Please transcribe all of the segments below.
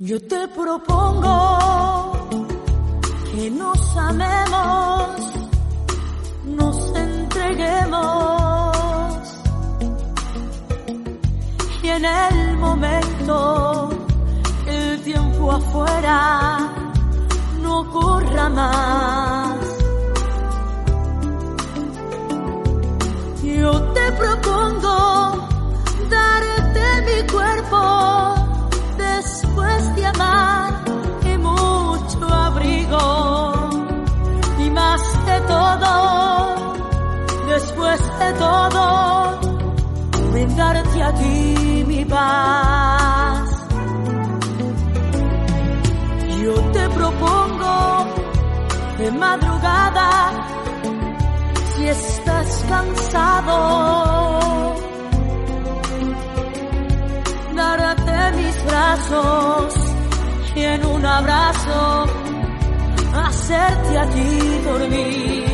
Yo te propongo que nos amemos, nos entreguemos y en el momento el tiempo afuera no corra más. Yo te propongo darte mi cuerpo después de amar y mucho abrigo, y más de todo, después de todo, brindarte a ti mi paz. Yo te propongo de madrugada, si estás cansado, darte mis brazos y en un abrazo hacerte a ti dormir.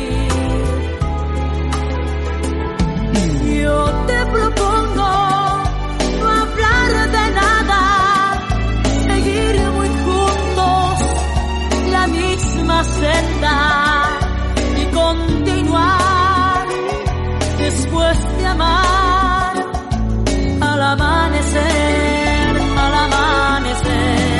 Yo te propongo no hablar de nada, seguir muy juntos la misma senda y continuar después de amar al amanecer, al amanecer.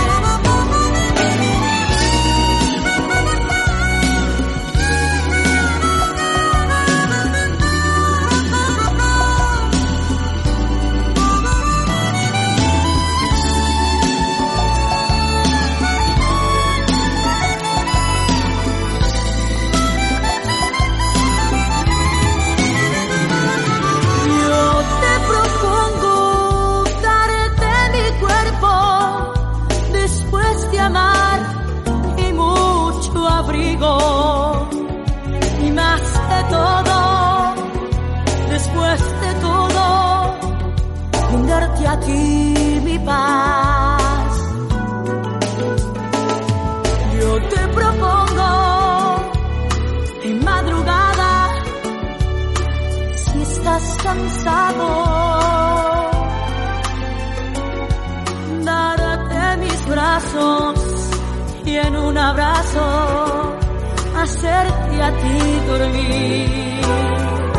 Y más de todo, después de todo, brindarte a ti mi paz. Yo te propongo en madrugada, si estás cansado, darte mis brazos y en un abrazo hacerte a ti dormir.